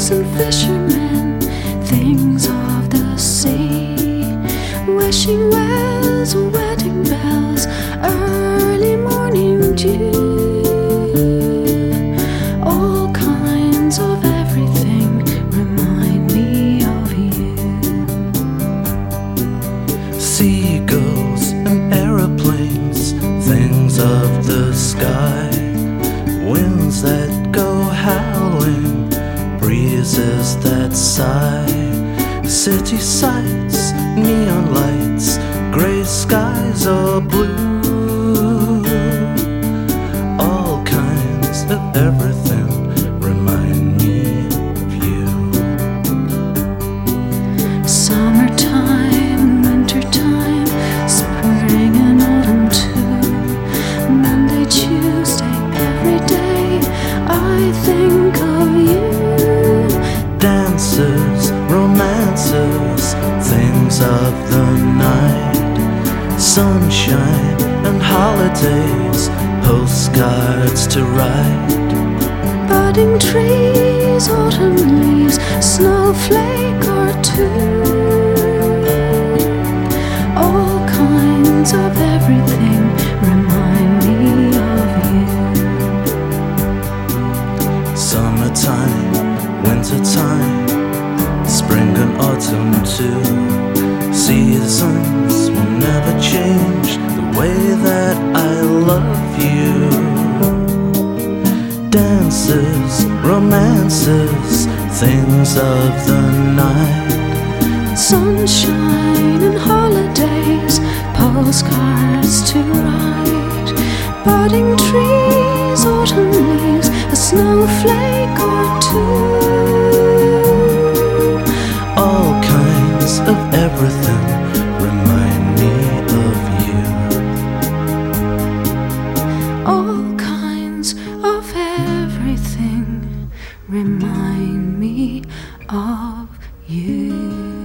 sailors and fishermen, things of the sea, wishing wells, wedding bells, early morning dew, all kinds of everything remind me of you. Seagulls and aeroplanes, things of the sky, winds that go howling, breezes that sigh, city sights, neon lights, gray skies or blue, all kinds of everything remind me of you. Summertime, wintertime, spring and autumn too, Monday, Tuesday, every day I think of you. Dances, romances, things of the night, sunshine and holidays, postcards to write. Budding trees, autumn leaves, snowflake or two, all kinds of everything remind me of you. Summertime, wintertime, spring and autumn too, seasons will never change the way that I love you. Dances, romances, things of the night, sunshine and holidays, postcards to write. Budding trees, autumn leaves, a snowflake or two, all kinds of everything remind me of you. all kinds of everything remind me of you.